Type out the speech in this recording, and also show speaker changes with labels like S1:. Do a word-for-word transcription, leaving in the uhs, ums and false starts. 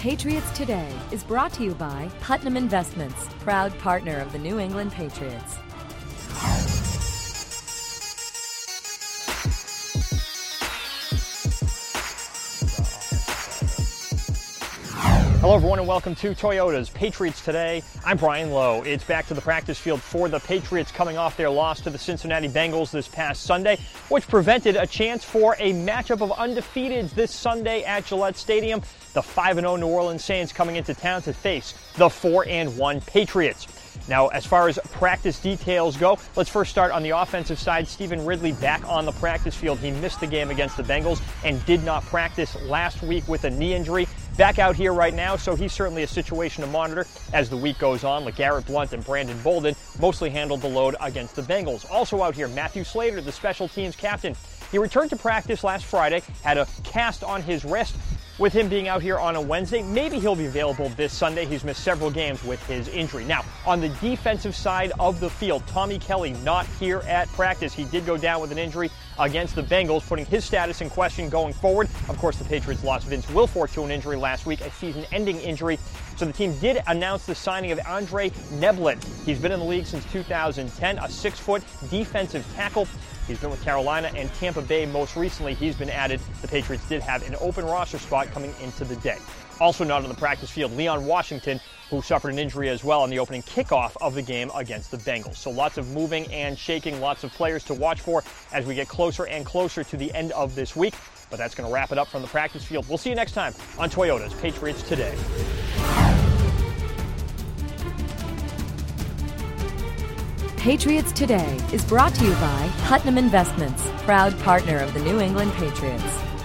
S1: Patriots Today is brought to you by Putnam Investments, proud partner of the New England Patriots.
S2: Hello everyone and welcome to Toyota's Patriots Today. I'm Brian Lowe. It's back to the practice field for the Patriots coming off their loss to the Cincinnati Bengals this past Sunday, which prevented a chance for a matchup of undefeateds this Sunday at Gillette Stadium. The five and oh New Orleans Saints coming into town to face the four and one Patriots. Now, as far as practice details go, let's first start on the offensive side. Stephen Ridley back on the practice field. He missed the game against the Bengals and did not practice last week with a knee injury. Back out here right now, so he's certainly a situation to monitor as the week goes on. LeGarrette Blount and Brandon Bolden mostly handled the load against the Bengals. Also out here, Matthew Slater, the special teams captain. He returned to practice last Friday, had a cast on his wrist. With him being out here on a Wednesday, maybe he'll be available this Sunday. He's missed several games with his injury. Now, on the defensive side of the field, Tommy Kelly not here at practice. He did go down with an injury against the Bengals, putting his status in question going forward. Of course, the Patriots lost Vince Wilfork to an injury last week, a season-ending injury. So the team did announce the signing of Andre Neblett. He's been in the league since two thousand ten, a six-foot defensive tackle. He's been with Carolina and Tampa Bay most recently. He's been added. The Patriots did have an open roster spot coming into the day. Also not on the practice field, Leon Washington, who suffered an injury as well on the opening kickoff of the game against the Bengals. So lots of moving and shaking, lots of players to watch for as we get closer and closer to the end of this week. But that's going to wrap it up from the practice field. We'll see you next time on Toyota's Patriots Today.
S1: Patriots Today is brought to you by Putnam Investments, proud partner of the New England Patriots.